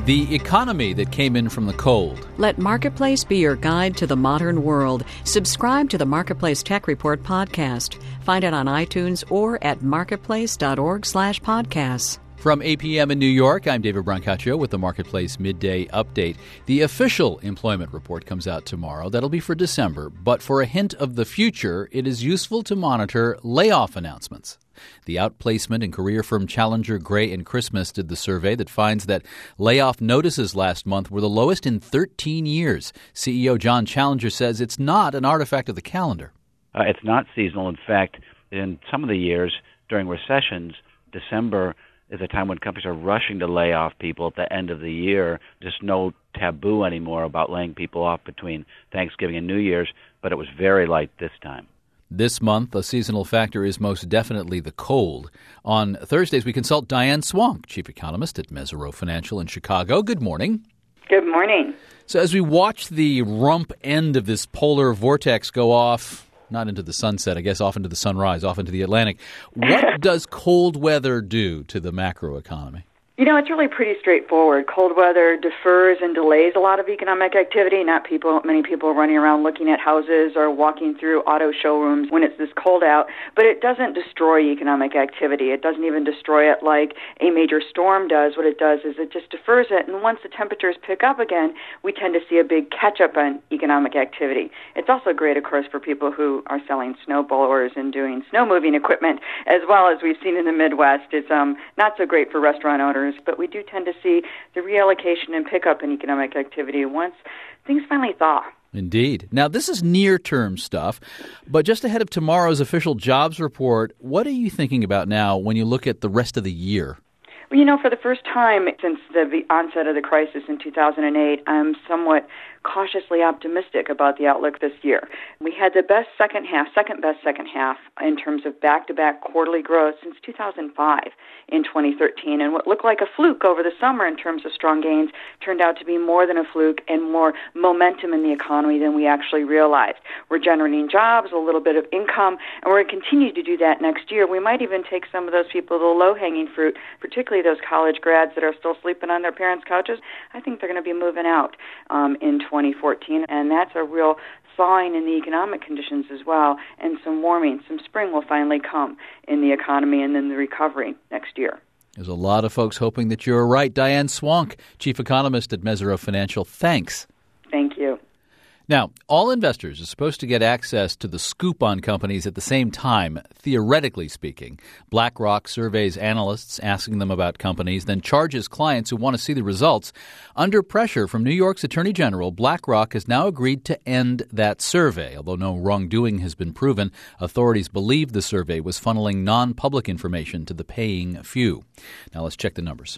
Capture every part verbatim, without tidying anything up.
The economy that came in from the cold. Let Marketplace be your guide to the modern world. Subscribe to the Marketplace Tech Report podcast. Find it on iTunes or at marketplace.org slash podcasts. From eight p.m. in New York, I'm David Brancaccio with the Marketplace Midday Update. The official employment report comes out tomorrow. That'll be for December. But for a hint of the future, it is useful to monitor layoff announcements. The outplacement and career firm Challenger, Gray and Christmas did the survey that finds that layoff notices last month were the lowest in thirteen years. C E O John Challenger says it's not an artifact of the calendar. Uh, it's not seasonal. In fact, in some of the years during recessions, December is a time when companies are rushing to lay off people at the end of the year. There's no taboo anymore about laying people off between Thanksgiving and New Year's, but it was very light this time. This month, a seasonal factor is most definitely the cold. On Thursdays, we consult Diane Swonk, chief economist at Mesirow Financial in Chicago. Good morning. Good morning. So as we watch the rump end of this polar vortex go off, not into the sunset, I guess off into the sunrise, off into the Atlantic, what does cold weather do to the macroeconomy? You know, it's really pretty straightforward. Cold weather defers and delays a lot of economic activity. Not people, many people running around looking at houses or walking through auto showrooms when it's this cold out. But it doesn't destroy economic activity. It doesn't even destroy it like a major storm does. What it does is it just defers it. And once the temperatures pick up again, we tend to see a big catch-up on economic activity. It's also great, of course, for people who are selling snow blowers and doing snow moving equipment, as well as we've seen in the Midwest. It's um, not so great for restaurant owners, but we do tend to see the reallocation and pickup in economic activity once things finally thaw. Indeed. Now, this is near-term stuff, but just ahead of tomorrow's official jobs report, what are you thinking about now when you look at the rest of the year? Well, you know, for the first time since the onset of the crisis in two thousand eight, I'm somewhat cautiously optimistic about the outlook this year. We had the best second half, second best second half in terms of back-to-back quarterly growth since two thousand five in twenty thirteen. And what looked like a fluke over the summer in terms of strong gains turned out to be more than a fluke and more momentum in the economy than we actually realized. We're generating jobs, a little bit of income, and we're going to continue to do that next year. We might even take some of those people, the low-hanging fruit, particularly those college grads that are still sleeping on their parents' couches. I think they're going to be moving out um, in twenty fourteen, and that's a real thawing in the economic conditions as well, and some warming. Some spring will finally come in the economy and then the recovery next year. There's a lot of folks hoping that you're right. Diane Swonk, chief economist at Mesirow Financial, thanks. Thank you. Now, all investors are supposed to get access to the scoop on companies at the same time, theoretically speaking. BlackRock surveys analysts asking them about companies, then charges clients who want to see the results. Under pressure from New York's Attorney General, BlackRock has now agreed to end that survey. Although no wrongdoing has been proven, authorities believe the survey was funneling non-public information to the paying few. Now let's check the numbers.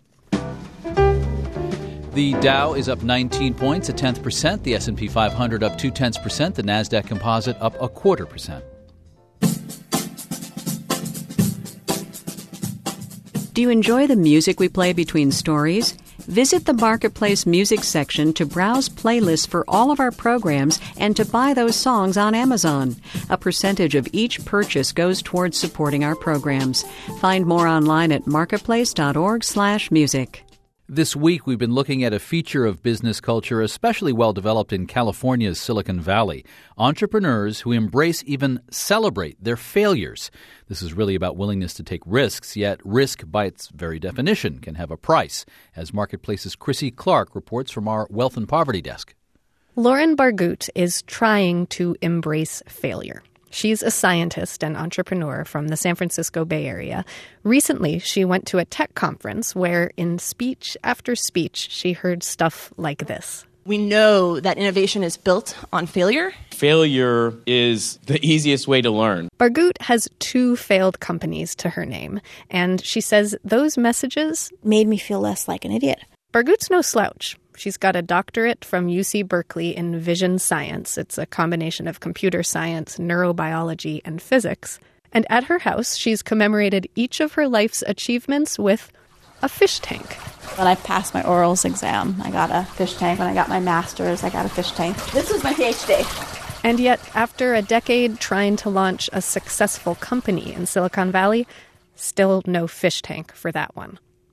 The Dow is up nineteen points, a tenth percent. The S and P five hundred up two tenths percent. The NASDAQ Composite up a quarter percent. Do you enjoy the music we play between stories? Visit the Marketplace Music section to browse playlists for all of our programs and to buy those songs on Amazon. A percentage of each purchase goes towards supporting our programs. Find more online at marketplace.org slash music. This week, we've been looking at a feature of business culture especially well developed in California's Silicon Valley. Entrepreneurs who embrace, even celebrate, their failures. This is really about willingness to take risks, yet risk, by its very definition, can have a price, as Marketplace's Chrissy Clark reports from our Wealth and Poverty Desk. Lauren Bargut is trying to embrace failure. She's a scientist and entrepreneur from the San Francisco Bay Area. Recently, she went to a tech conference where, in speech after speech, she heard stuff like this. We know that innovation is built on failure. Failure is the easiest way to learn. Bargut has two failed companies to her name, and she says those messages made me feel less like an idiot. Bargut's no slouch. She's got a doctorate from U C Berkeley in vision science. It's a combination of computer science, neurobiology, and physics. And at her house, she's commemorated each of her life's achievements with a fish tank. When I passed my orals exam, I got a fish tank. When I got my master's, I got a fish tank. This was my PhD. And yet, after a decade trying to launch a successful company in Silicon Valley, still no fish tank for that one.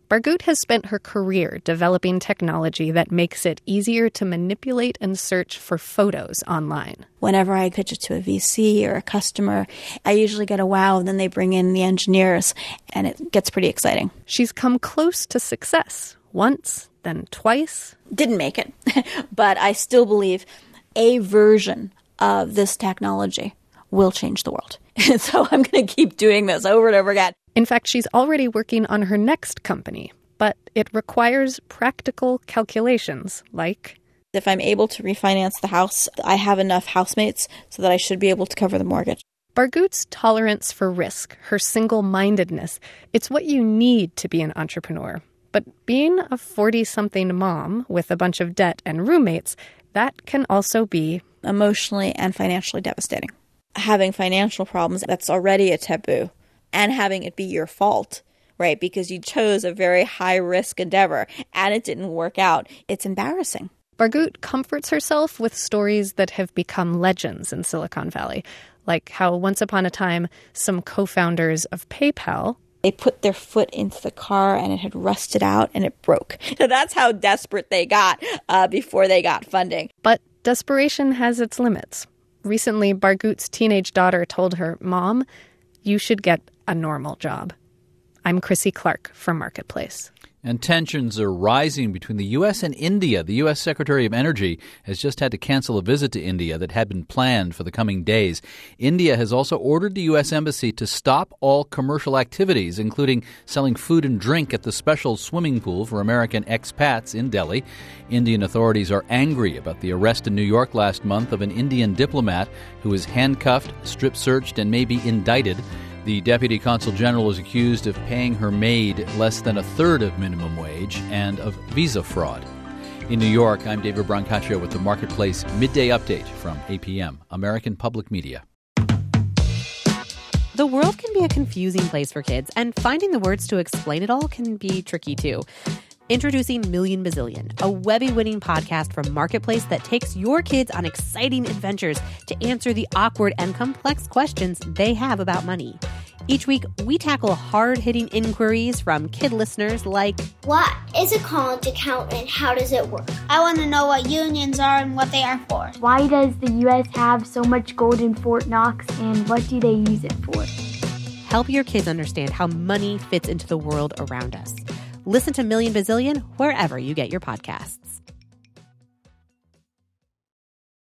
Barghut has spent her career developing technology that makes it easier to manipulate and search for photos online. Whenever I pitch it to a V C or a customer, I usually get a wow, and then they bring in the engineers, and it gets pretty exciting. She's come close to success. Once, then twice. Didn't make it, but I still believe a version of this technology will change the world. And so I'm going to keep doing this over and over again. In fact, she's already working on her next company, but it requires practical calculations, like if I'm able to refinance the house, I have enough housemates so that I should be able to cover the mortgage. Barghut's tolerance for risk, her single-mindedness, it's what you need to be an entrepreneur. But being a forty-something mom with a bunch of debt and roommates, that can also be emotionally and financially devastating. Having financial problems, that's already a taboo. And having it be your fault, right? Because you chose a very high-risk endeavor and it didn't work out. It's embarrassing. Barghut comforts herself with stories that have become legends in Silicon Valley, like how once upon a time, some co-founders of PayPal, they put their foot into the car and it had rusted out and it broke. So that's how desperate they got uh, before they got funding. But desperation has its limits. Recently, Barghut's teenage daughter told her, "Mom, you should get a normal job." I'm Chrissy Clark from Marketplace. And tensions are rising between the U S and India. The U S Secretary of Energy has just had to cancel a visit to India that had been planned for the coming days. India has also ordered the U S Embassy to stop all commercial activities, including selling food and drink at the special swimming pool for American expats in Delhi. Indian authorities are angry about the arrest in New York last month of an Indian diplomat who was handcuffed, strip-searched, and may be indicted. The Deputy Consul General is accused of paying her maid less than a third of minimum wage and of visa fraud. In New York, I'm David Brancaccio with the Marketplace Midday Update from A P M, American Public Media. The world can be a confusing place for kids, and finding the words to explain it all can be tricky too. Introducing Million Bazillion, a Webby-winning podcast from Marketplace that takes your kids on exciting adventures to answer the awkward and complex questions they have about money. Each week, we tackle hard-hitting inquiries from kid listeners like, what is a college account and how does it work? I want to know what unions are and what they are for. Why does the U S have so much gold in Fort Knox and what do they use it for? Help your kids understand how money fits into the world around us. Listen to Million Bazillion wherever you get your podcasts.